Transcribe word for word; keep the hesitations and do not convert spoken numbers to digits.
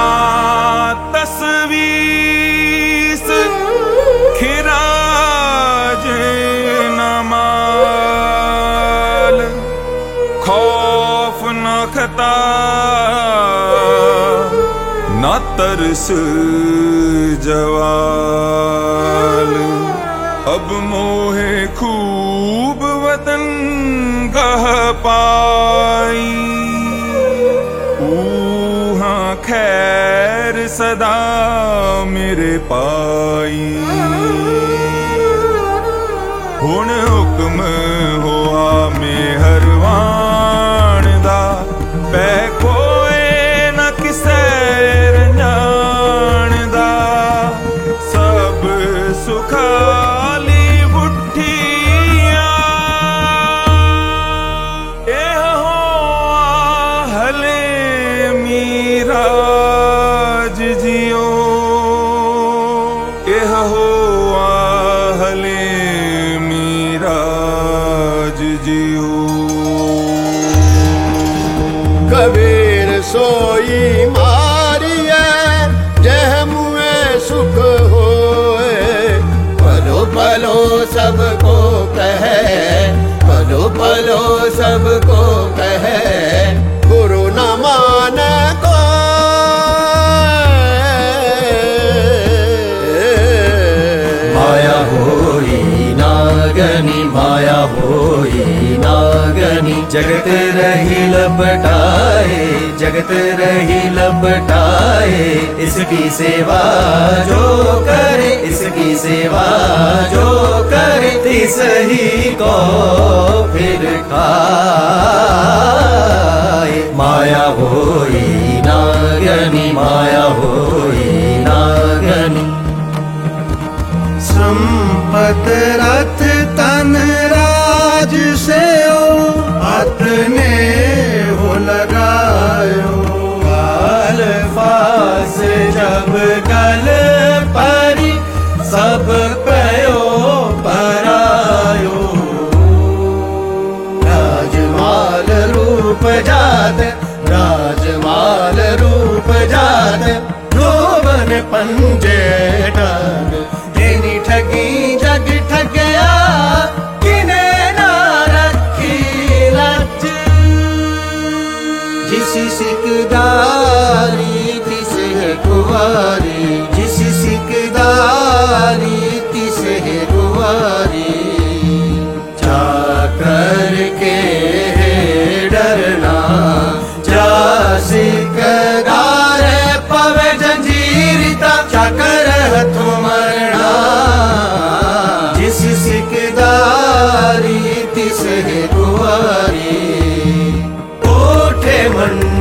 तस्वीस खिराज नमाल खौफ न खता न तरस जवाल। अब मोहे खूब वतन कह पाई ऊहा खैर सदा मेरे पाई। हुण हुक्म होआ मेहरबान दा पै कोए न किसे रंजान दा। सब सुखाली बुठिया एह होआ हले मीराज जियो एह होआ हले मीराज जियो। कबीर सोई मारिए जह मुए सुख होए। पलो पलो सबको कहे पलो पलो सबको कहे गुरु न माने को। माया होई नागनी माया होई नागनी जगत रही लपटाए जगत रही लपटाए। इसकी सेवा जो करे इसकी सेवा जो करे तिस ही को फिर खाए। माया होई नागनी माया होई नागनी। संपत रथ तन राज से अपने हो लगायो। काल फास जब कल परी सब पयो परायो। राजमाल रूप जात राजमाल रूप जात रोवन पंजे डाग। तेनी ठगी जग ठगया किने ना रखी लज। जिस सिकदारी तिस है कुवारी जिस सिकदारी तिस है कुवारी। चाकर के डरना जा सिकदार पवे जंजीरता चाकर हथों मरना। जिस सिकदारी तिस है कुवारी ओठे मन